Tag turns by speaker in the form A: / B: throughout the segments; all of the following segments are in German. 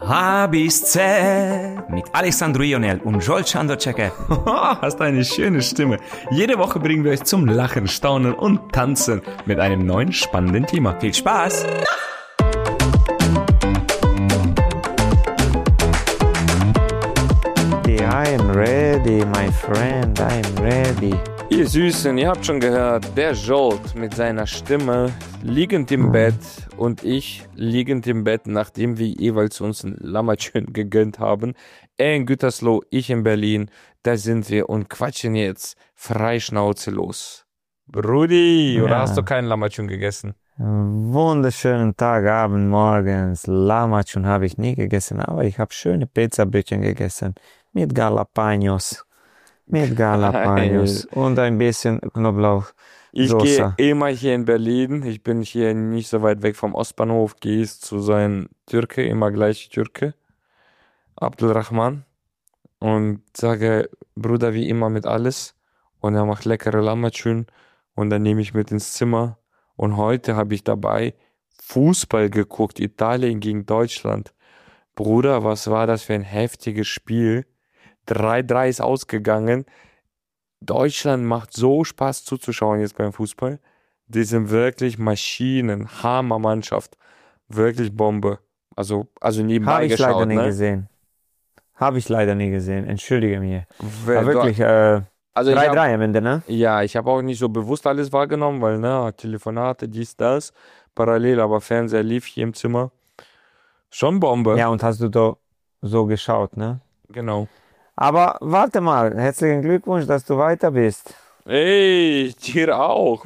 A: A bis Z mit Alessandro Ionel und Joel Chandocek. Hast eine schöne Stimme. Jede Woche bringen wir euch zum Lachen, Staunen und Tanzen mit einem neuen spannenden Thema. Viel Spaß!
B: I'm ready, my friend, I'm ready.
C: Ihr Süßen, ihr habt schon gehört, der Jolt mit seiner Stimme liegend im Bett und ich liegend im Bett, nachdem wir jeweils uns ein Lammertchen gegönnt haben. Er in Gütersloh, ich in Berlin, da sind wir und quatschen jetzt freischnauze los. Brudi, oder hast du kein Lammertchen gegessen?
B: Wunderschönen Tag, Abend, morgens. Lammertchen habe ich nie gegessen, aber ich habe schöne Pizzabrötchen gegessen mit Jalapenos. Mit Jalapenos und ein bisschen Knoblauch.
C: Ich gehe immer hier in Berlin. Ich bin hier nicht so weit weg vom Ostbahnhof. Gehe zu seinem Türke, immer gleich Türke, Abdulrahman. Und sage, Bruder, wie immer mit alles. Und er macht leckere Lammertschün. Und dann nehme ich mit ins Zimmer. Und heute habe ich dabei Fußball geguckt. Italien gegen Deutschland. Bruder, was war das für ein heftiges Spiel? 3-3 ist ausgegangen. Deutschland macht so Spaß zuzuschauen jetzt beim Fußball. Die sind wirklich Maschinen, Hammermannschaft. Wirklich Bombe. Also nebenbei geschaut.
B: Habe ich leider nie gesehen. Habe ich leider nie gesehen. Entschuldige mich. Aber wirklich, 3-3 am Ende, ne?
C: Ja, ich habe auch nicht so bewusst alles wahrgenommen, weil, Telefonate, dies, das, parallel, aber Fernseher lief hier im Zimmer. Schon Bombe.
B: Ja, und hast du da so geschaut, ne?
C: Genau.
B: Aber warte mal, herzlichen Glückwunsch, dass du weiter bist.
C: Ey, dir auch.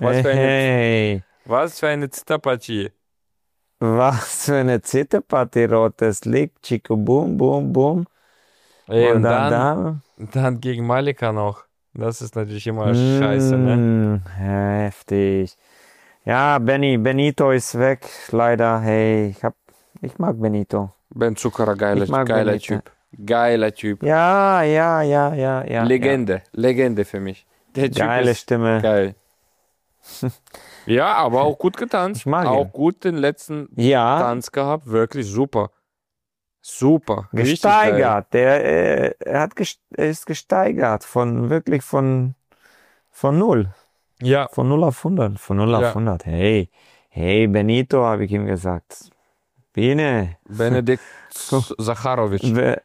C: Was für eine Zitterpartie.
B: Was für eine Zitterpartie, rotes Licht, Chico, boom, boom, boom.
C: Ey, und dann gegen Malika noch. Das ist natürlich immer scheiße, ne?
B: Heftig. Ja, Benito ist weg, leider. Hey, ich mag Benito.
C: Ben Zuckerer, geiler Typ. Geiler Typ.
B: Ja.
C: Legende für mich. Der Typ
B: geile
C: ist
B: Stimme.
C: Geil. Ja, aber auch gut getanzt.
B: Ich mag ihn.
C: Auch gut den letzten Tanz gehabt. Wirklich super. Super.
B: Gesteigert. Er ist gesteigert von 0.
C: Ja.
B: Von 0 auf 100. Von 0 auf 100. Hey, Benito, habe ich ihm gesagt.
C: Benedikt Zacharovic.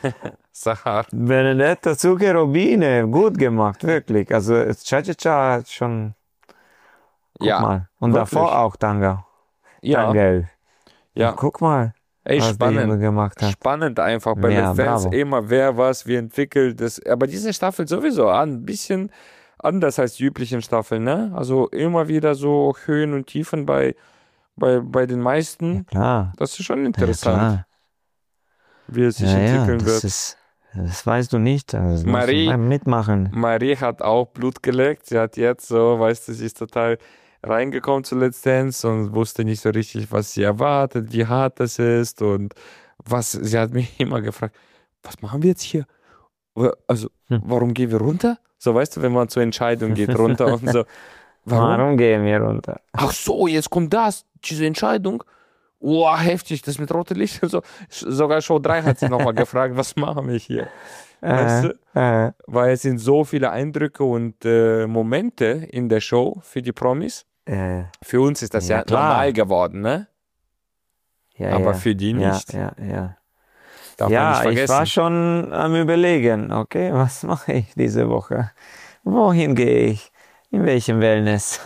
B: Benedetto Zuccherobine, gut gemacht, wirklich. Also Cha-Cha-Cha hat schon. Guck mal. Und wirklich? Davor auch Tango.
C: Ja.
B: Tangel.
C: Ja.
B: Guck mal.
C: Ey,
B: was
C: spannend.
B: Gemacht hat.
C: Spannend einfach bei den Fans bravo. Immer wer was wie entwickelt. Aber diese Staffel sowieso ein bisschen anders als die üblichen Staffeln, ne? Also immer wieder so Höhen und Tiefen bei den meisten.
B: Ja, klar.
C: Das ist schon interessant.
B: Ja,
C: wie es sich entwickeln wird.
B: Das weißt du nicht. Also
C: Marie,
B: mitmachen.
C: Marie hat auch Blut geleckt. Sie hat jetzt so, weißt du, sie ist total reingekommen zu Let's Dance und wusste nicht so richtig, was sie erwartet, wie hart das ist und sie hat mich immer gefragt, was machen wir jetzt hier? Also, warum gehen wir runter? So, weißt du, wenn man zur Entscheidung geht, runter und so.
B: Warum gehen wir runter?
C: Ach so, jetzt kommt diese Entscheidung. Heftig, das mit rotem Licht und so. Sogar Show 3 hat sie nochmal gefragt, was machen wir hier? Weißt du? Weil es sind so viele Eindrücke und Momente in der Show für die Promis. Für uns ist das ja normal geworden, ne? Aber für die nicht.
B: Ja.
C: Darf man nicht vergessen.
B: Ich war schon am Überlegen, okay, was mache ich diese Woche? Wohin gehe ich? In welchem Wellness?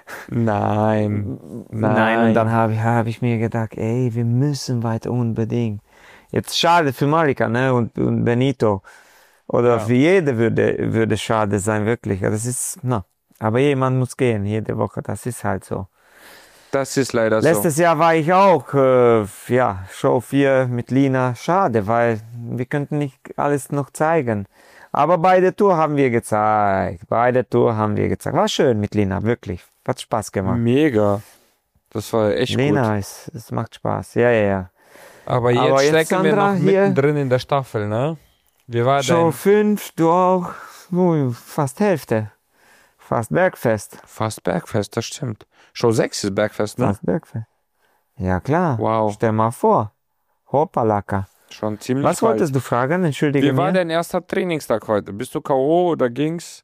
C: Nein.
B: Und dann habe ich mir gedacht, ey, wir müssen weiter unbedingt. Jetzt schade für Malika, ne, und Benito. Oder für jede würde schade sein, wirklich. Das ist, aber jemand muss gehen, jede Woche, das ist halt so.
C: Das ist leider
B: Letztes Jahr war ich auch, Show 4 mit Lina. Schade, weil wir könnten nicht alles noch zeigen. Aber beide Tour haben wir gezeigt. War schön mit Lina, wirklich. Hat Spaß gemacht.
C: Mega. Das war echt
B: Lina
C: gut.
B: Es macht Spaß. Ja.
C: Aber jetzt stecken wir noch mittendrin in der Staffel, ne? Wie war
B: Show 5, du auch. Fast Hälfte. Fast Bergfest.
C: Fast Bergfest, das stimmt. Show 6 ist Bergfest, ne?
B: Fast Bergfest. Ja, klar.
C: Wow.
B: Stell mal vor. Hoppalaka.
C: Schon ziemlich
B: Was wolltest du fragen? Entschuldige
C: Wie war
B: mir.
C: dein erster Trainingstag heute? Bist du K.O. oder ging's?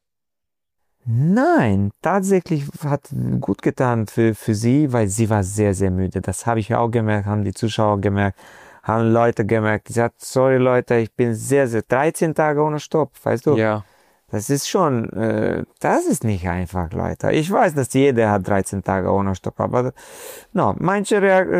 B: Nein, tatsächlich hat gut getan für sie, weil sie war sehr, sehr müde. Das habe ich auch gemerkt, haben die Zuschauer gemerkt, haben Leute gemerkt. Sie hat, sorry Leute, ich bin sehr, sehr, 13 Tage ohne Stopp, weißt du?
C: Ja.
B: Das ist schon, das ist nicht einfach, Leute. Ich weiß, dass jeder hat 13 Tage ohne Stopp, aber no, manche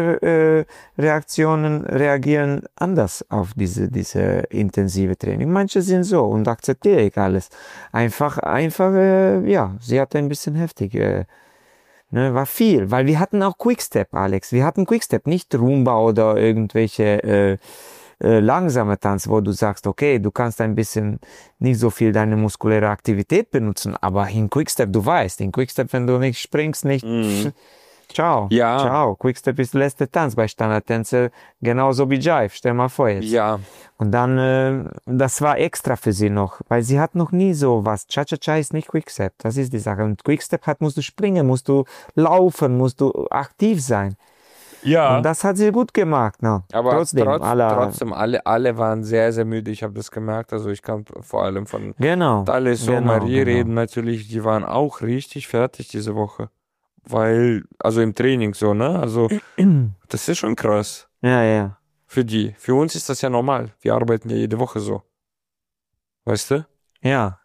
B: Reaktionen reagieren anders auf diese intensive Training. Manche sind so und akzeptiere ich alles. Einfach, ja, sie hatte ein bisschen heftig, ne, war viel, weil wir hatten auch Quickstep, Alex. Wir hatten Quickstep, nicht Rumba oder irgendwelche langsame Tanz, wo du sagst, okay, du kannst ein bisschen nicht so viel deine muskuläre Aktivität benutzen, aber in Quickstep, du weißt, in Quickstep, wenn du nicht springst, nicht, ciao,
C: Ja.
B: ciao. Quickstep ist der letzte Tanz bei Standardtänzer, genauso wie Jive, stell mal vor jetzt.
C: Ja.
B: Und dann, das war extra für sie noch, weil sie hat noch nie so was. Cha-Cha-Cha ist nicht Quickstep, das ist die Sache. Und Quickstep musst du springen, musst du laufen, musst du aktiv sein.
C: Ja.
B: Und das hat sie gut gemacht, ne?
C: Aber
B: trotzdem,
C: trotzdem, alle waren sehr, sehr müde. Ich habe das gemerkt. Also ich kann vor allem von
B: Genau.
C: Thales und
B: Genau,
C: Marie
B: genau.
C: reden natürlich. Die waren auch richtig fertig diese Woche. Weil, also im Training so, ne? Also das ist schon krass
B: Ja, ja.
C: für die. Für uns ist das ja normal. Wir arbeiten ja jede Woche so. Weißt du?
B: Ja.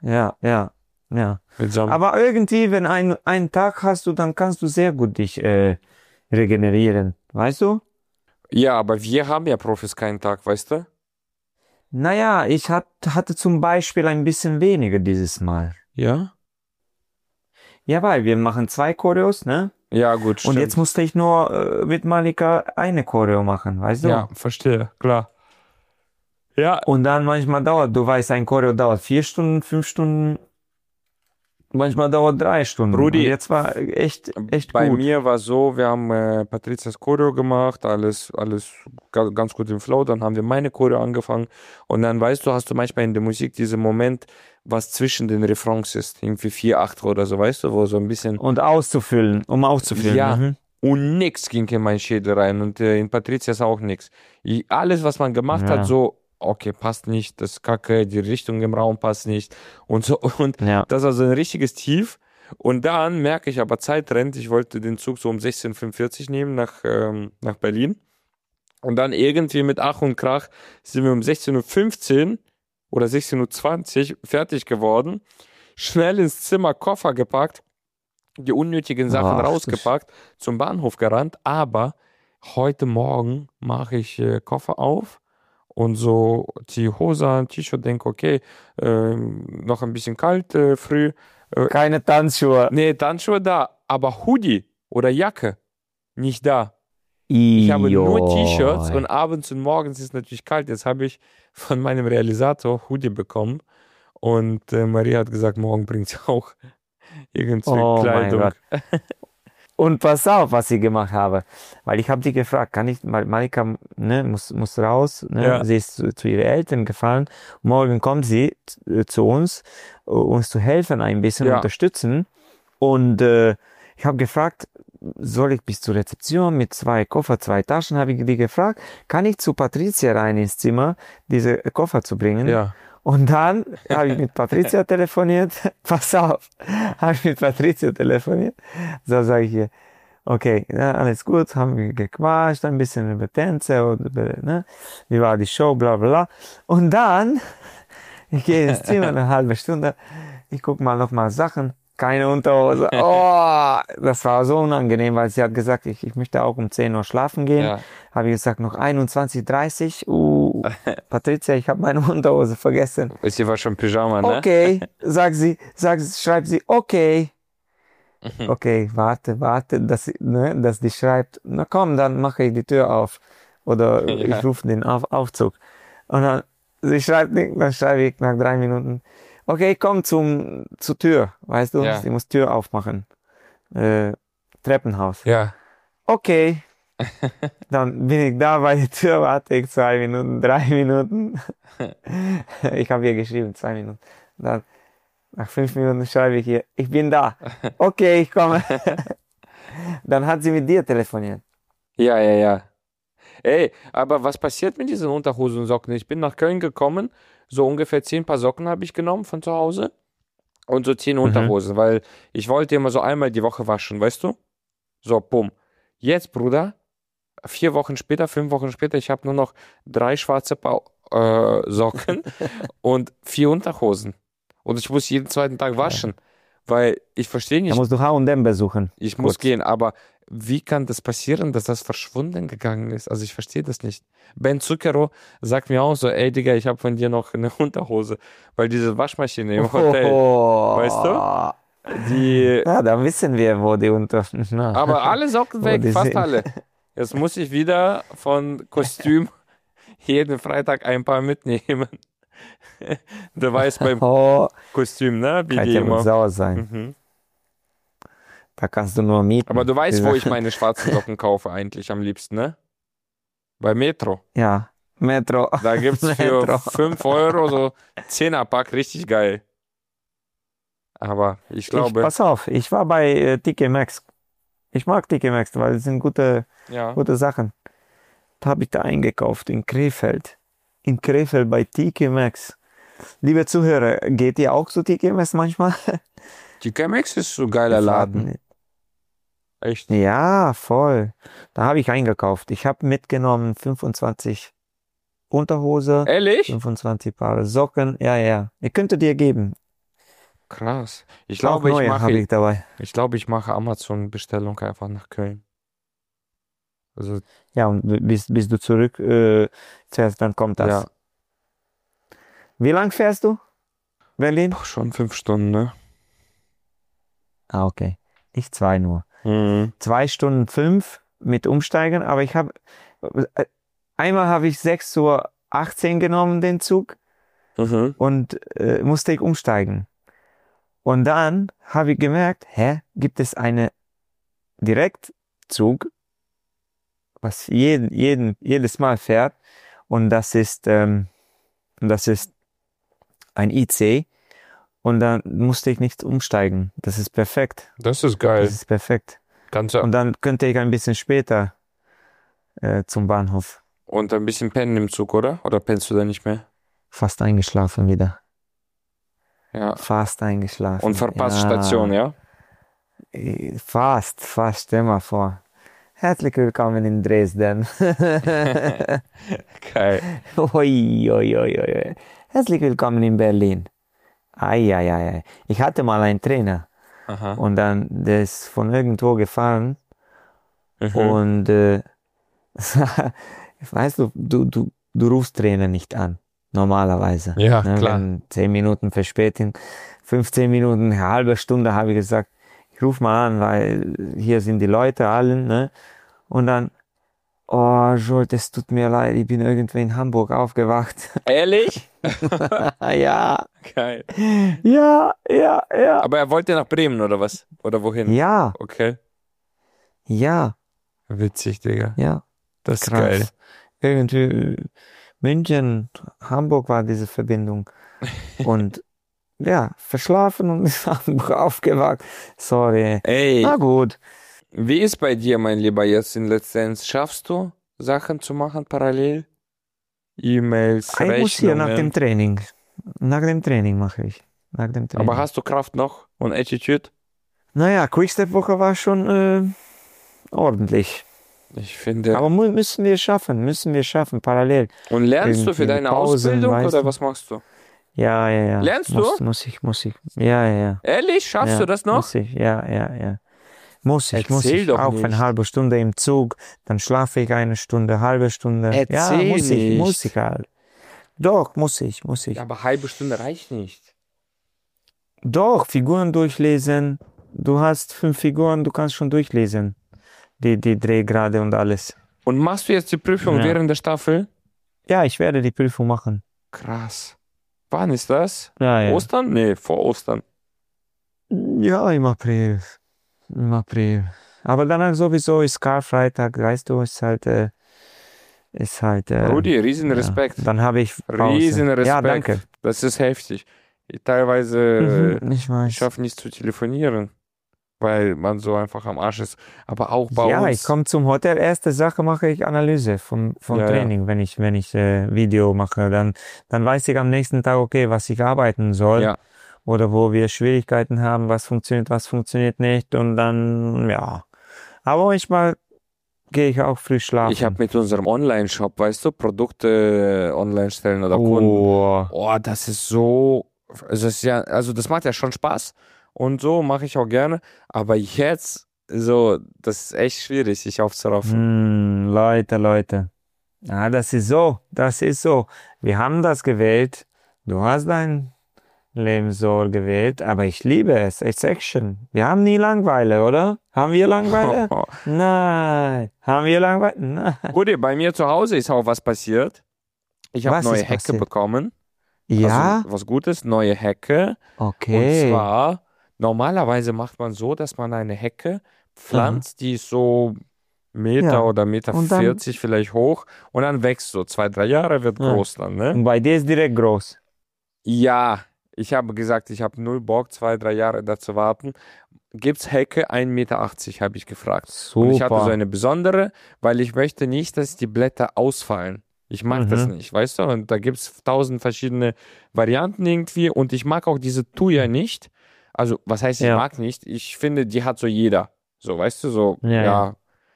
C: Mitsamt.
B: Aber irgendwie, wenn einen Tag hast du, dann kannst du sehr gut dich regenerieren. Weißt du?
C: Ja, aber wir haben ja Profis keinen Tag, weißt du?
B: Naja, ich hatte zum Beispiel ein bisschen weniger dieses Mal.
C: Ja?
B: Ja, weil wir machen 2 Choreos, ne?
C: Ja, gut,
B: Und
C: stimmt.
B: jetzt musste ich nur mit Malika eine Choreo machen, weißt du?
C: Ja, verstehe, klar. Ja,
B: Und dann manchmal du weißt, ein Choreo dauert 4 Stunden, 5 Stunden, manchmal dauert 3 Stunden.
C: Rudi,
B: Und jetzt war echt
C: bei
B: gut.
C: mir war so, wir haben Patrizias Choreo gemacht, alles ganz gut im Flow, dann haben wir meine Choreo angefangen und dann weißt du, hast du manchmal in der Musik diesen Moment, was zwischen den Refrains ist, irgendwie 4, 8 oder so, weißt du, wo so ein bisschen,
B: Und um auszufüllen.
C: ja,
B: Mhm.
C: und nix ging in mein Schädel rein und in Patrizias auch nix. Alles, was man gemacht hat,
B: Ja.
C: so, okay, passt nicht, das ist Kacke, die Richtung im Raum passt nicht und so, und
B: Ja.
C: das war so ein richtiges Tief. Und dann merke ich aber, Zeit rennt. Ich wollte den Zug so um 16:45 nehmen nach Berlin. Und dann irgendwie mit Ach und Krach sind wir um 16:15 oder 16:20 fertig geworden. Schnell ins Zimmer, Koffer gepackt, die unnötigen Sachen
B: Ach,
C: rausgepackt, zum Bahnhof gerannt. Aber heute Morgen mache ich Koffer auf und so ziehe Hose an, T-Shirt, denke, okay, noch ein bisschen kalt früh.
B: Keine Tanzschuhe.
C: Nee, Tanzschuhe da, aber Hoodie oder Jacke nicht da. Ich habe nur T-Shirts und abends und morgens ist es natürlich kalt. Jetzt habe ich von meinem Realisator Hoodie bekommen und Maria hat gesagt, morgen bringt sie auch irgendwelche
B: Oh mein
C: Kleidung.
B: Gott. Und pass auf, was ich gemacht habe. Weil ich habe die gefragt, weil Malika muss raus, ne?
C: Ja.
B: Sie ist zu ihren Eltern gefahren. Morgen kommt sie zu uns zu helfen, ein bisschen
C: Ja.
B: unterstützen. Und ich habe gefragt, soll ich bis zur Rezeption mit 2 Koffer, 2 Taschen, habe ich die gefragt, kann ich zu Patricia rein ins Zimmer, diese Koffer zu bringen?
C: Ja.
B: Und dann habe ich mit Patricia telefoniert. Pass auf, habe ich mit Patricia telefoniert. So sage ich ihr, okay, ja, alles gut, haben wir gequatscht, ein bisschen über Tänze und über, ne, wie war die Show, bla bla. Und dann, ich gehe ins Zimmer, eine halbe Stunde, ich gucke mal nochmal Sachen, keine Unterhose. Oh, das war so unangenehm, weil sie hat gesagt, ich möchte auch um 10 Uhr schlafen gehen.
C: Ja.
B: Habe ich gesagt, noch 21:30 Patricia, ich habe meine Unterhose vergessen.
C: Sie war schon Pyjama, ne?
B: Okay, schreibt sie, okay. Okay, warte, dass die schreibt, na komm, dann mache ich die Tür auf. Oder
C: Ja.
B: ich rufe den Aufzug. Und dann, sie schreibt nicht, dann schreibe ich nach 3 Minuten, okay, komm zur Tür, weißt du,
C: Ja.
B: sie muss Tür aufmachen. Treppenhaus.
C: Ja.
B: Okay. Dann bin ich da bei der Tür, warte ich 2 Minuten, 3 Minuten. Ich habe ihr geschrieben, 2 Minuten. Dann, nach 5 Minuten schreibe ich ihr, ich bin da. Okay, ich komme. Dann hat sie mit dir telefoniert.
C: Ja. Ey, aber was passiert mit diesen Unterhosen und Socken? Ich bin nach Köln gekommen, so ungefähr 10 Paar Socken habe ich genommen von zu Hause und so 10 Unterhosen, weil ich wollte immer so einmal die Woche waschen, weißt du? So, bumm. Jetzt, Bruder, 4 Wochen später, 5 Wochen später, ich habe nur noch 3 schwarze Paar Socken und 4 Unterhosen. Und ich muss jeden zweiten Tag waschen, weil ich verstehe
B: Da
C: nicht,
B: musst du H&M besuchen.
C: ich muss
B: Kurz.
C: gehen, aber wie kann das passieren, dass das verschwunden gegangen ist? Also ich verstehe das nicht. Ben Zucchero sagt mir auch so, ey Digga, ich habe von dir noch eine Unterhose, weil diese Waschmaschine im Hotel, weißt du? Die,
B: Ja, da wissen wir, wo die unter... Na,
C: aber alle Socken
B: wo
C: weg,
B: die
C: fast
B: sind.
C: alle. Jetzt muss ich wieder von Kostüm jeden Freitag ein paar mitnehmen. Du weißt beim
B: Oh,
C: Kostüm, ne? Wie
B: kann
C: die
B: ja wohl
C: immer.
B: sauer sein.
C: Mhm.
B: Da kannst du nur mieten.
C: Aber du weißt, wo ich
B: Diese-
C: meine schwarzen Socken kaufe eigentlich am liebsten, ne? Bei Metro.
B: Ja, Metro.
C: Da gibt's für
B: Metro.
C: 5 Euro so 10er-Pack, richtig geil. Aber ich glaube,
B: Pass auf, ich war bei TK Maxx. Ich mag TK Maxx, weil es sind gute
C: ja.
B: Sachen. Da habe ich da eingekauft in Krefeld. In Krefeld bei TK Maxx. Liebe Zuhörer, geht ihr auch zu TK Maxx manchmal?
C: Die Chemex ist so ein geiler Laden. Echt.
B: Ja, voll. Da habe ich eingekauft. Ich habe mitgenommen 25 Unterhose,
C: Ehrlich?
B: 25 Paare Socken. Ja, ja. Ich könnte dir geben.
C: Krass. Ich
B: Auch
C: glaube,
B: neue habe ich dabei.
C: ich mache Amazon-Bestellung einfach nach Köln. Also,
B: Ja, und bis du zurück fährst, dann kommt das.
C: ja,
B: Wie lang fährst du? Berlin?
C: schon 5 Stunden, ne?
B: Ah, okay. Ich 2 nur.
C: Mhm.
B: 2 Stunden 5 mit Umsteigen, aber einmal habe ich 6:18 Uhr genommen, den Zug,
C: Mhm.
B: und musste ich umsteigen. Und dann habe ich gemerkt, gibt es einen Direktzug, was jedes Mal fährt, und das ist ein IC, und dann musste ich nicht umsteigen. Das ist perfekt.
C: Das ist geil.
B: Das ist perfekt.
C: Kannst du
B: Und dann könnte ich ein bisschen später zum Bahnhof.
C: und ein bisschen pennen im Zug, oder? Oder pennst du da nicht mehr?
B: Fast eingeschlafen wieder.
C: Ja.
B: Fast eingeschlafen.
C: Und verpasst
B: Ja.
C: Station, ja?
B: Fast. Stell mal vor. Herzlich willkommen in Dresden.
C: Geil.
B: Oi. Herzlich willkommen in Berlin. Ei. Ich hatte mal einen Trainer,
C: Aha.
B: und dann, der ist von irgendwo gefahren,
C: Mhm.
B: und weißt du, du rufst Trainer nicht an, normalerweise.
C: Ja,
B: Ne,
C: klar.
B: wenn 10 Minuten Verspätung, 15 Minuten, eine halbe Stunde, habe ich gesagt, ich ruf mal an, weil hier sind die Leute alle, ne? Und dann, oh, Jolt, es tut mir leid, ich bin irgendwo in Hamburg aufgewacht.
C: Ehrlich?
B: Ja.
C: Geil.
B: Ja.
C: Aber er wollte nach Bremen, oder was? Oder wohin?
B: Ja.
C: Okay. Witzig, Digga.
B: Ja.
C: Das ist
B: Krass.
C: geil.
B: Irgendwie München, Hamburg war diese Verbindung. Und ja, verschlafen und ist Hamburg aufgewacht. Sorry.
C: Ey,
B: Na gut.
C: wie ist bei dir, mein Lieber, jetzt in Let's Dance? Schaffst du, Sachen zu machen parallel? E-Mails,
B: Ich muss hier nach dem
C: Rechnungen.
B: Training. Nach dem Training mache ich. Nach dem Training.
C: Aber hast du Kraft noch und Attitude?
B: Naja, Quickstep-Woche war schon ordentlich.
C: Ich finde.
B: Aber müssen wir schaffen, parallel.
C: Und lernst du für
B: irgendwie
C: deine
B: Pausen,
C: Ausbildung
B: weißt
C: oder
B: du?
C: was machst du?
B: Ja.
C: Lernst du?
B: Muss ich. Ja.
C: Ehrlich? Schaffst
B: Ja,
C: du das noch?
B: Muss ich, ja. Muss
C: Erzähl
B: ich.
C: doch
B: Auch
C: nicht.
B: eine halbe Stunde im Zug, dann schlafe ich eine Stunde, halbe Stunde.
C: Erzähl
B: ja, muss
C: nicht.
B: ich halt. Doch, muss ich.
C: Ja, aber halbe Stunde reicht nicht.
B: Doch, Figuren durchlesen. Du hast 5 Figuren, du kannst schon durchlesen. Die Drehgrade und alles.
C: Und machst du jetzt die Prüfung
B: Ja.
C: während der Staffel?
B: Ja, ich werde die Prüfung machen.
C: Krass. Wann ist das?
B: Ja.
C: Ostern? Nee, vor Ostern.
B: Ja, im April. Aber danach sowieso ist Karfreitag, weißt du, ist halt.
C: Rudi, riesen
B: ja.
C: Respekt.
B: Dann habe ich Pause.
C: Riesen Respekt.
B: Ja, danke.
C: Das ist heftig. Ich teilweise
B: Ich weiß.
C: schaffe nicht zu telefonieren. weil man so einfach am Arsch ist. Aber auch bei
B: Ja,
C: uns.
B: ich komme zum Hotel. Erste Sache mache ich Analyse vom
C: Ja,
B: Training, wenn ich Video mache. Dann weiß ich am nächsten Tag, okay, was ich arbeiten soll.
C: Ja.
B: Oder wo wir Schwierigkeiten haben, was funktioniert nicht. Und dann, ja. Aber manchmal gehe ich auch früh schlafen.
C: Ich habe mit unserem Online-Shop, weißt du, Produkte online stellen oder Kunden. Oh, das ist so, also das macht ja schon Spaß und so mache ich auch gerne, aber jetzt so, das ist echt schwierig, sich aufzuraffen.
B: Leute. Ja, das ist so. Wir haben das gewählt. Du hast dein Leben so gewählt, aber ich liebe es. It's Action. Wir haben nie Langeweile, oder? Haben wir Langeweile? Nein. Haben wir Langeweile? Nein.
C: Gut, bei mir zu Hause ist auch was passiert. Ich habe
B: Was
C: neue
B: ist
C: Hecke
B: passiert?
C: bekommen.
B: Ja?
C: Also was Gutes, neue Hecke.
B: Okay.
C: Und zwar, normalerweise macht man so, dass man eine Hecke pflanzt, die ist so Meter
B: Ja.
C: oder Meter
B: Und dann-
C: 40 vielleicht hoch und dann wächst so 2-3 Jahre, wird
B: Ja.
C: groß dann, ne?
B: Und bei dir ist direkt groß.
C: Ja, ich habe gesagt, ich habe null Bock, 2-3 Jahre da zu warten. Gibt's Hecke 1,80 Meter, habe ich gefragt. Und ich hatte so
B: Super.
C: eine besondere, weil ich möchte nicht, dass die Blätter ausfallen. Ich mag das nicht, weißt du? Und da gibt's 1000 verschiedene Varianten irgendwie. Und ich mag auch diese Thuja nicht. Also, was heißt, ich
B: Ja.
C: mag nicht? Ich finde, die hat so jeder. So, weißt du, so,
B: Ja, ja.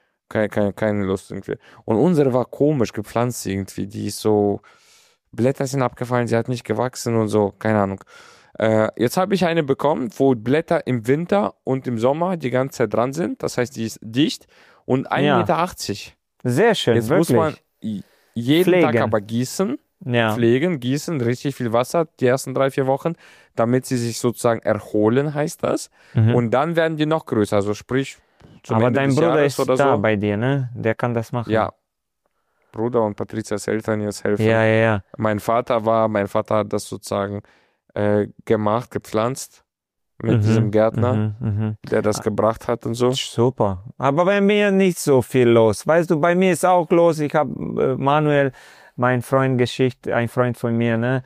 C: keine Lust irgendwie. Und unsere war komisch gepflanzt irgendwie. Die ist so, Blätter sind abgefallen, sie hat nicht gewachsen und so, keine Ahnung. Jetzt habe ich eine bekommen, wo Blätter im Winter und im Sommer die ganze Zeit dran sind. Das heißt, die ist dicht und 1,80 Meter.
B: Sehr schön,
C: Jetzt
B: wirklich.
C: muss man jeden Tag
B: Pflegen.
C: aber gießen,
B: Ja.
C: gießen, richtig viel Wasser, die ersten 3-4 Wochen, damit sie sich sozusagen erholen, heißt das. Und dann werden die noch größer, also sprich zum
B: Aber
C: Ende
B: dein
C: des
B: Bruder
C: Jahres
B: ist
C: oder
B: da
C: so.
B: bei dir, ne? Der kann das machen.
C: Ja, Bruder und Patrizias Eltern jetzt helfen.
B: Ja.
C: Mein Vater hat das sozusagen gemacht, gepflanzt mit diesem Gärtner, der das gebracht hat und so.
B: Super. Aber bei mir nicht so viel los. Weißt du, bei mir ist auch los. Ich habe Manuel, ein Freund von mir, ne?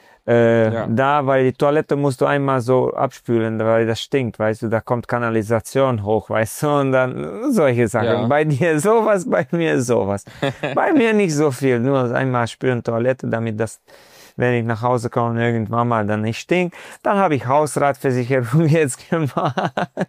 C: Ja.
B: Da, weil die Toilette musst du einmal so abspülen, weil das stinkt, weißt du, da kommt Kanalisation hoch, weißt du, und dann solche Sachen.
C: Ja.
B: Bei dir sowas, bei mir sowas. Bei mir nicht so viel, nur einmal spülen Toilette, damit das, wenn ich nach Hause komme, irgendwann mal dann nicht stinkt. Dann habe ich Hausratversicherung jetzt gemacht.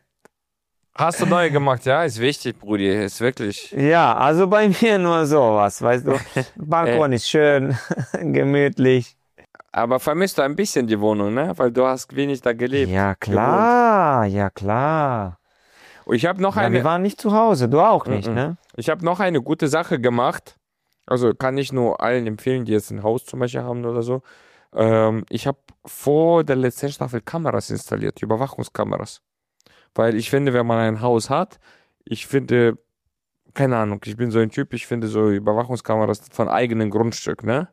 C: Hast du neu gemacht? Ja, ist wichtig, Brudi, ist wirklich.
B: Ja, also bei mir nur sowas, weißt du. Balkon ist schön, gemütlich.
C: Aber vermisst du ein bisschen die Wohnung, ne? Weil du hast wenig da gelebt.
B: Ja, klar, ja, klar.
C: Und ich habe noch
B: Ja,
C: eine.
B: wir waren nicht zu Hause, du auch nicht, ne?
C: Ich habe noch eine gute Sache gemacht. Also kann ich nur allen empfehlen, die jetzt ein Haus zum Beispiel haben oder so. Ich habe vor der letzten Staffel Kameras installiert, Überwachungskameras. Weil ich finde, wenn man ein Haus hat, ich finde, keine Ahnung, ich bin so ein Typ, ich finde so Überwachungskameras von eigenem Grundstück, ne?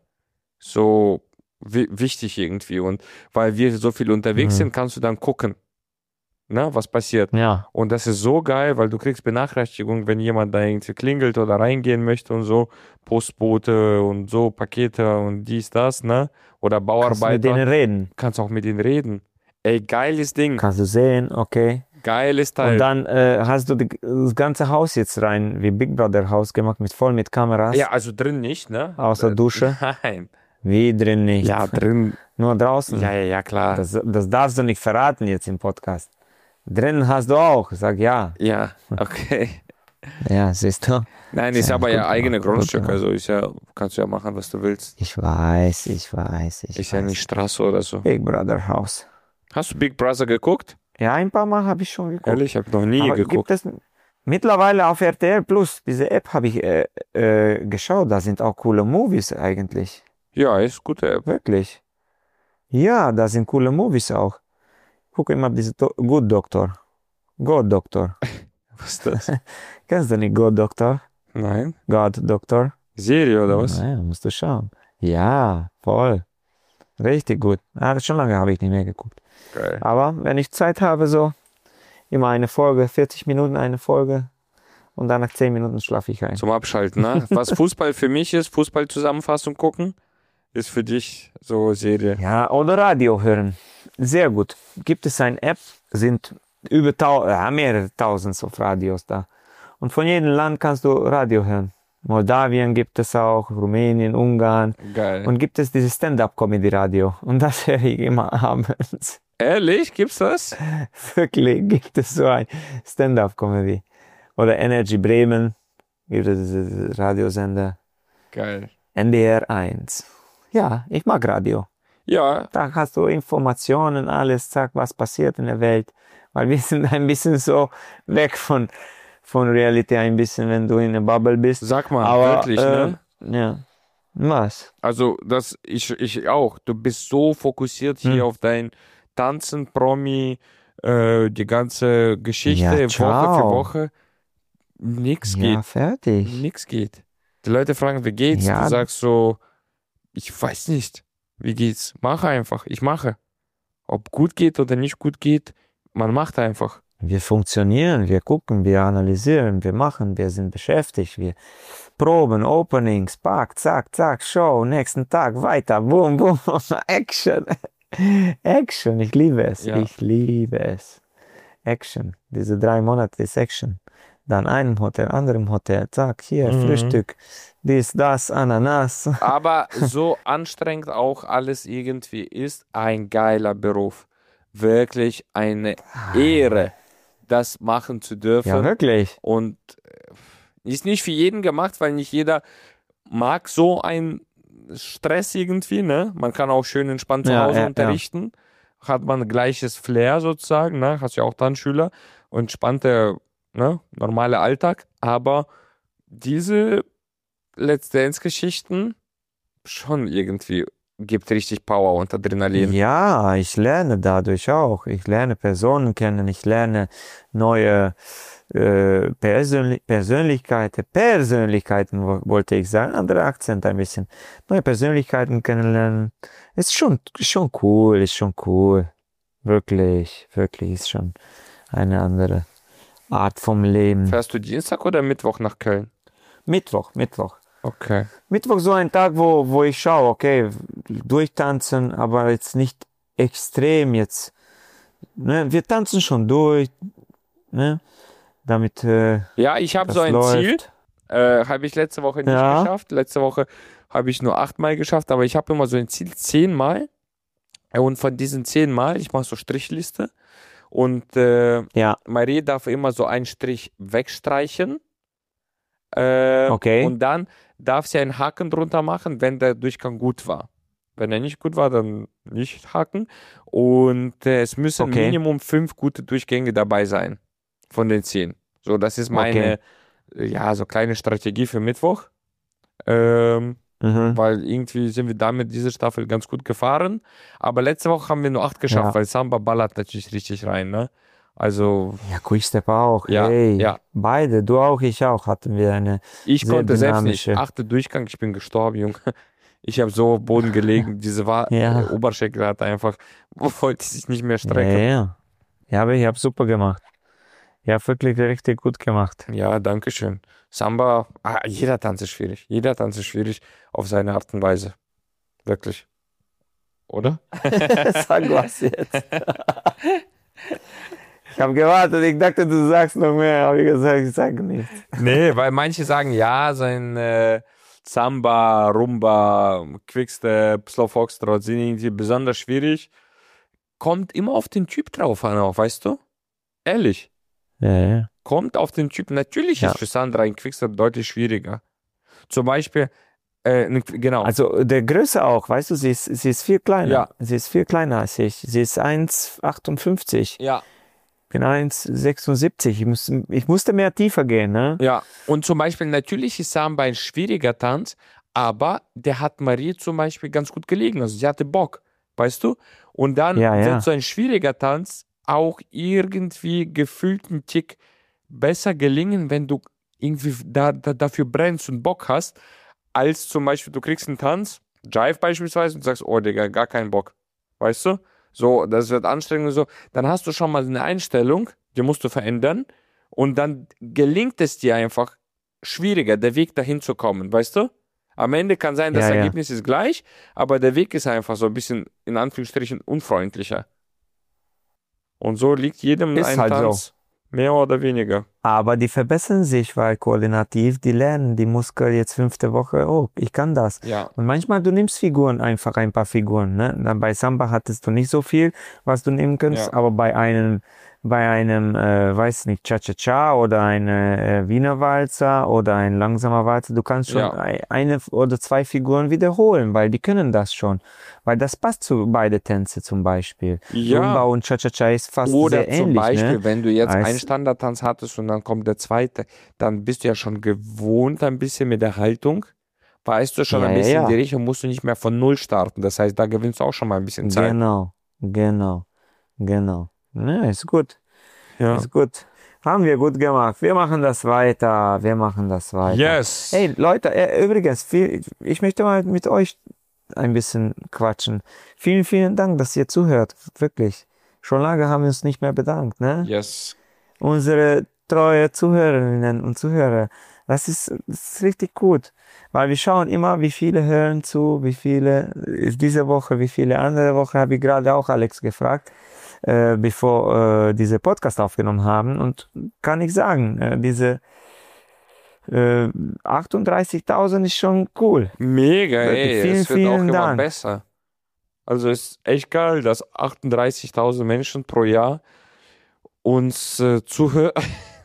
C: So wichtig irgendwie. Und weil wir so viel unterwegs sind, kannst du dann gucken, ne, was passiert.
B: Ja.
C: Und das ist so geil, weil du kriegst Benachrichtigungen, wenn jemand da irgendwie klingelt oder reingehen möchte und so. Postbote und so, Pakete und dies, das, ne? Oder
B: Kannst du
C: Bauarbeiter.
B: mit denen reden?
C: Kannst auch mit denen reden. Ey, geiles Ding.
B: Kannst du sehen, okay.
C: Geiles Teil.
B: Und dann hast du das ganze Haus jetzt rein, wie Big Brother Haus gemacht, voll mit Kameras.
C: Ja, also drin nicht, ne?
B: Außer Dusche.
C: Nein.
B: Wie drin nicht?
C: Ja, drin.
B: Nur draußen.
C: Ja, klar.
B: Das darfst du nicht verraten jetzt im Podcast. Drin hast du auch. Sag ja.
C: Ja, okay.
B: Ja, siehst du.
C: Nein, ist
B: Ja,
C: aber
B: gut
C: ja eigene
B: gemacht, gut
C: Grundstück,
B: gemacht.
C: also ist ja, kannst du ja machen, was du willst.
B: Ich weiß.
C: Ist ja nicht Straße oder so.
B: Big Brother Haus.
C: Hast du Big Brother geguckt?
B: Ja, ein paar Mal habe ich schon geguckt.
C: Ehrlich, ich habe noch nie
B: Aber
C: geguckt.
B: gibt es mittlerweile auf RTL Plus, diese App habe ich geschaut, da sind auch coole Movies eigentlich.
C: Ja, ist gute App.
B: Wirklich. Ja, da sind coole Movies auch. Guck immer diese Good Doctor. God Doctor.
C: Was ist das?
B: Kennst du nicht God Doctor?
C: Nein.
B: God Doctor?
C: Serie oder was?
B: Naja, musst du schauen. Ja, voll. Richtig gut. Ja, schon lange habe ich nicht mehr geguckt.
C: Geil.
B: Aber wenn ich Zeit habe, so immer eine Folge, 40 Minuten eine Folge und dann nach 10 Minuten schlafe ich ein.
C: Zum Abschalten, ne? Was Fußball für mich ist, Fußballzusammenfassung gucken, ist für dich so Serie.
B: Ja, oder Radio hören. Sehr gut. Gibt es eine App, sind mehrere tausend so Radios da. Und von jedem Land kannst du Radio hören. Moldawien gibt es auch, Rumänien, Ungarn.
C: Geil.
B: Und gibt es dieses Stand-up-Comedy-Radio. Und das höre ich immer abends.
C: Ehrlich? Gibt's das?
B: Wirklich gibt es so ein Stand-up-Comedy. Oder Energy Bremen gibt es diese Radiosender.
C: Geil.
B: NDR 1. Ja, ich mag Radio.
C: Ja,
B: Da hast du Informationen, alles, zack, was passiert in der Welt. Weil wir sind ein bisschen so weg von Realität, ein bisschen, wenn du in der Bubble bist.
C: sag mal,
B: Aber,
C: wirklich, ne?
B: Ja. Was?
C: Also, ich auch. Du bist so fokussiert hier auf dein Tanzen, Promi, die ganze Geschichte,
B: Ja,
C: Woche für
B: ciao.
C: Woche. Nix
B: Ja,
C: geht.
B: fertig.
C: Nix geht. Die Leute fragen, wie geht's?
B: Ja.
C: Du sagst so, ich weiß nicht. Wie geht's? Mach einfach. Ich mache. Ob gut geht oder nicht gut geht, man macht einfach.
B: Wir funktionieren, wir gucken, wir analysieren, wir machen, wir sind beschäftigt, wir proben, Openings, Pack, zack, zack, Show, nächsten Tag, weiter, boom, boom, Action. Action, ich liebe es,
C: Ja.
B: ich liebe es. Action, diese 3 Monate ist Action. Dann einem Hotel, anderem Hotel, zack, hier, Frühstück, dies, das, Ananas.
C: Aber so anstrengend auch alles irgendwie ist, ein geiler Beruf. Wirklich eine Ehre, das machen zu dürfen.
B: Ja, wirklich.
C: Und ist nicht für jeden gemacht, weil nicht jeder mag so einen Stress irgendwie, ne? Man kann auch schön entspannt zu
B: Ja,
C: Hause
B: ja,
C: unterrichten. Hat man gleiches Flair sozusagen, ne? Hast ja auch Tanzschüler. Und entspannter, ne? Normale Alltag. Aber diese Let's Dance-Geschichten schon irgendwie gibt richtig Power und Adrenalin.
B: Ja, ich lerne dadurch auch. Ich lerne Personen kennen, ich lerne neue Persönlichkeiten, wollte ich sagen, andere Akzent ein bisschen. Neue Persönlichkeiten kennenlernen. Ist schon cool. Wirklich, ist schon eine andere Art vom Leben.
C: Fährst du Dienstag oder Mittwoch nach Köln?
B: Mittwoch.
C: Okay.
B: Mittwoch so ein Tag, wo ich schaue, okay, durchtanzen, aber jetzt nicht extrem jetzt. Ne? Wir tanzen schon durch, ne? Damit
C: Ja, ich habe
B: das
C: so ein
B: läuft.
C: Ziel. Habe ich letzte Woche nicht
B: Ja.
C: geschafft. Letzte Woche habe ich nur 8-mal geschafft, aber ich habe immer so ein Ziel, 10-mal. Und von diesen 10-mal, ich mache so Strichliste. Und
B: Ja,
C: Marie darf immer so einen Strich wegstreichen.
B: Okay.
C: Und dann darf sie einen Haken drunter machen, wenn der Durchgang gut war. Wenn er nicht gut war, dann nicht haken. Und es müssen
B: Okay.
C: Minimum 5 gute Durchgänge dabei sein. Von den 10. So, das ist meine, ja, so kleine Strategie für Mittwoch. Weil irgendwie sind wir damit diese Staffel ganz gut gefahren. Aber letzte Woche haben wir nur 8 geschafft,
B: Ja.
C: weil Samba ballert natürlich richtig rein, ne? Also,
B: Ja, Quickstep auch.
C: Ja,
B: Hey,
C: ja.
B: beide, du auch, ich auch, hatten wir eine
C: ich
B: sehr
C: konnte selbst nicht.
B: dynamische.
C: 8. Durchgang, ich bin gestorben, Junge. Ich habe so am Boden gelegen. Diese
B: Ja.
C: Oberschenkel hat einfach, wollte sich nicht mehr
B: Ja,
C: strecken.
B: ja. Ja, aber ich habe super gemacht. Ich habe wirklich richtig gut gemacht.
C: Ja, danke schön. Samba, jeder Tanz ist schwierig. Jeder Tanz ist schwierig auf seine Art und Weise. Wirklich. Oder?
B: Sag was jetzt. Ich habe gewartet, ich dachte, du sagst noch mehr, habe ich gesagt, ich sage nichts.
C: Nee, weil manche sagen, ja, sein Samba, Rumba, Quickstep, Slow Foxtrot sind irgendwie besonders schwierig. Kommt immer auf den Typ drauf an, auch, weißt du? Ehrlich.
B: Ja.
C: Kommt auf den Typ. Natürlich
B: Ja.
C: ist für Sandra ein Quickstep deutlich schwieriger. Zum Beispiel, genau.
B: Also der Größe auch, weißt du, sie ist viel kleiner.
C: Ja.
B: Sie ist viel kleiner als ich. Sie ist 1,58.
C: Ja,
B: Ich bin 1,76. Ich musste mehr tiefer gehen, ne?
C: ja. Und zum Beispiel, natürlich ist Samba ein schwieriger Tanz, aber der hat Marie zum Beispiel ganz gut gelegen. Also sie hatte Bock, weißt du? Und dann
B: Ja, ja.
C: wird so ein schwieriger Tanz auch irgendwie gefühlt einen Tick besser gelingen, wenn du irgendwie dafür brennst und Bock hast, als zum Beispiel, du kriegst einen Tanz, Jive beispielsweise, und sagst, oh Digga, gar keinen Bock. Weißt du? So, das wird anstrengend und so. Dann hast du schon mal eine Einstellung, die musst du verändern und dann gelingt es dir einfach schwieriger, der Weg dahin zu kommen, weißt du? Am Ende kann sein, das
B: Ja, ja.
C: Ergebnis ist gleich, aber der Weg ist einfach so ein bisschen, in Anführungsstrichen, unfreundlicher. Und so liegt jedem
B: Ist
C: ein
B: halt
C: Tanz, mehr oder weniger.
B: Aber die verbessern sich, weil koordinativ, die lernen die Muskel jetzt 5. Woche, oh, ich kann das.
C: Ja.
B: Und manchmal, du nimmst Figuren, einfach ein paar Figuren, ne? Dann bei Samba hattest du nicht so viel, was du nehmen kannst,
C: Ja.
B: aber bei einem, weiß nicht, Cha-Cha-Cha oder eine Wiener Walzer oder ein langsamer Walzer, du kannst schon
C: Ja.
B: eine oder zwei Figuren wiederholen, weil die können das schon. Weil das passt zu beide Tänze zum Beispiel.
C: Ja.
B: Rumba und Cha-Cha-Cha ist fast
C: Oder
B: sehr ähnlich,
C: zum Beispiel,
B: ne?
C: wenn du jetzt
B: Als-
C: einen Standardtanz hattest und dann kommt der zweite, dann bist du ja schon gewohnt ein bisschen mit der Haltung. Weißt du schon
B: Ja,
C: ein bisschen
B: ja.
C: die Richtung, musst du nicht mehr von Null starten. Das heißt, da gewinnst du auch schon mal ein bisschen Zeit.
B: Genau. Ne, ist gut.
C: Ja.
B: Ist gut. Haben wir gut gemacht. Wir machen das weiter.
C: Yes.
B: Hey, Leute, übrigens, ich möchte mal mit euch ein bisschen quatschen. Vielen, vielen Dank, dass ihr zuhört. Wirklich. Schon lange haben wir uns nicht mehr bedankt, ne?
C: Yes.
B: Unsere treue Zuhörerinnen und Zuhörer. Das ist richtig gut. Weil wir schauen immer, wie viele hören zu, wie viele ist diese Woche, wie viele andere Woche, habe ich gerade auch Alex gefragt, bevor diese Podcast aufgenommen haben. Und kann ich sagen, diese 38.000 ist schon cool.
C: Mega,
B: Wirklich,
C: ey.
B: vielen,
C: Es wird auch
B: vielen
C: immer
B: Dank.
C: besser. Also ist echt geil, dass 38.000 Menschen pro Jahr uns zuhören.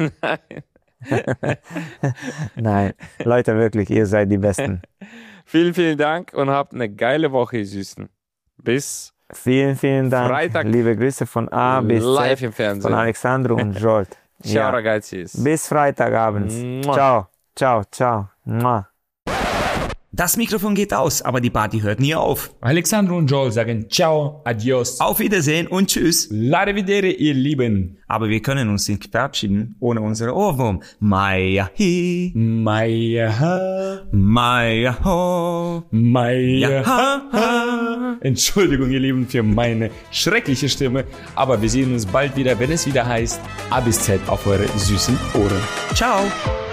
B: Nein, Leute, wirklich, ihr seid die Besten.
C: Vielen, vielen Dank und habt eine geile Woche, ihr Süßen. Bis
B: Vielen, vielen Dank.
C: Freitag.
B: Liebe Grüße von A bis
C: live
B: Z,
C: im Fernsehen.
B: von Alexandro und Jolt.
C: Ciao, ragazzi.
B: Bis Freitagabend.
C: Mua.
B: Ciao. Mua.
A: Das Mikrofon geht aus, aber die Party hört nie auf.
D: Alexandro und Joel sagen Ciao, Adios,
A: Auf Wiedersehen und tschüss.
D: Arrivederci, ihr Lieben.
A: Aber wir können uns nicht verabschieden ohne unsere Ohrwurm. Maya hi,
D: Maya,
A: Maya ho,
D: Maya.
A: ha.
D: Entschuldigung, ihr Lieben, für meine schreckliche Stimme, aber wir sehen uns bald wieder, wenn es wieder heißt A bis Z auf eure süßen Ohren.
A: Ciao.